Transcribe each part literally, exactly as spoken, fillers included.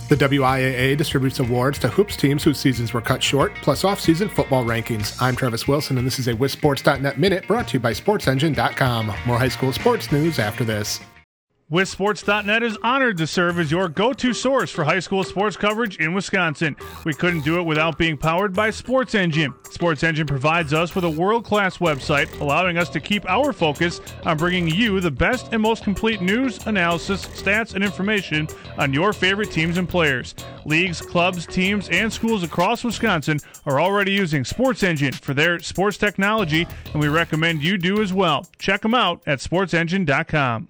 The W I A A distributes awards to hoops teams whose seasons were cut short, plus off-season football rankings. I'm Travis Wilson, and this is a W I S Sports dot net Minute brought to you by Sports Engine dot com. More high school sports news after this. W I S Sports dot net is honored to serve as your go-to source for high school sports coverage in Wisconsin. We couldn't do it without being powered by Sports Engine. Sports Engine provides us with a world-class website, allowing us to keep our focus on bringing you the best and most complete news, analysis, stats, and information on your favorite teams and players. Leagues, clubs, teams, and schools across Wisconsin are already using Sports Engine for their sports technology, and we recommend you do as well. Check them out at Sports Engine dot com.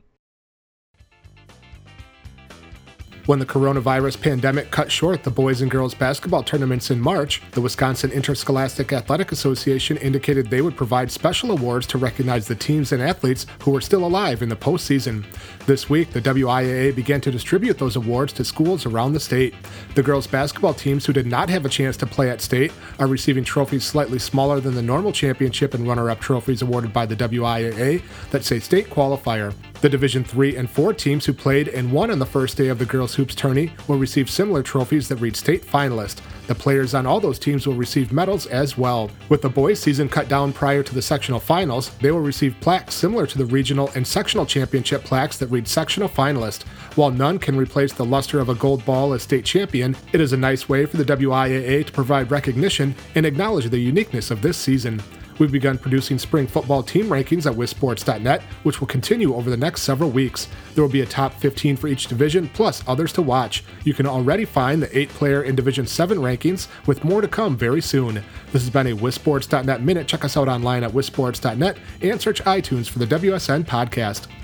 When the coronavirus pandemic cut short the boys and girls basketball tournaments in March, the Wisconsin Interscholastic Athletic Association indicated they would provide special awards to recognize the teams and athletes who were still alive in the postseason. This week, the W I A A began to distribute those awards to schools around the state. The girls basketball teams who did not have a chance to play at state are receiving trophies slightly smaller than the normal championship and runner-up trophies awarded by the W I A A that say state qualifier. The Division three and four teams who played and won on the first day of the girls hoops tourney will receive similar trophies that read state finalist. The players on all those teams will receive medals as well. With the boys' season cut down prior to the sectional finals, they will receive plaques similar to the regional and sectional championship plaques that read sectional finalist. While none can replace the luster of a gold ball as state champion, it is a nice way for the W I A A to provide recognition and acknowledge the uniqueness of this season. We've begun producing spring football team rankings at W I S Sports dot net, which will continue over the next several weeks. There will be a top fifteen for each division, plus others to watch. You can already find the eight-player in Division seven rankings, with more to come very soon. This has been a W I S Sports dot net Minute. Check us out online at W I S Sports dot net and search iTunes for the W S N podcast.